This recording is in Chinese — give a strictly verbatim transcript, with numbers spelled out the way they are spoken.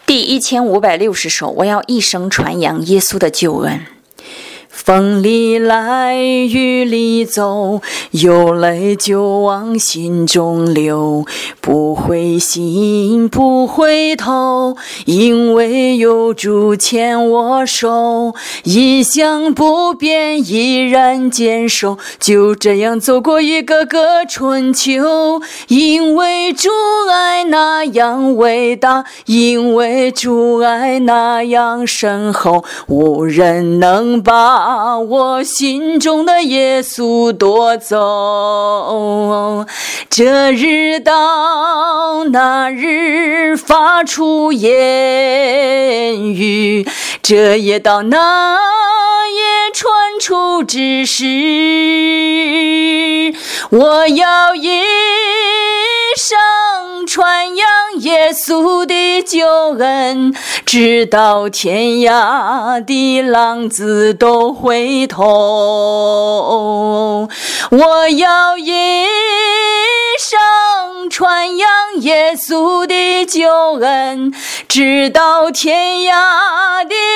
第一千五百六十首，我要一生传扬耶稣的救恩。风里来，雨里走，有泪就往心中流，不灰心不回头，因为有主牵我手，一向不变依然坚守，就这样走过一个个春秋。因为主爱那样伟大，因为主爱那样深厚，无人能把我心中的耶稣夺走。这日到那日发出言语，这夜到那夜传出指示，我要一生传扬耶稣的救恩，直到天涯的浪子都回头。我要一生传扬耶稣的救恩，直到天涯的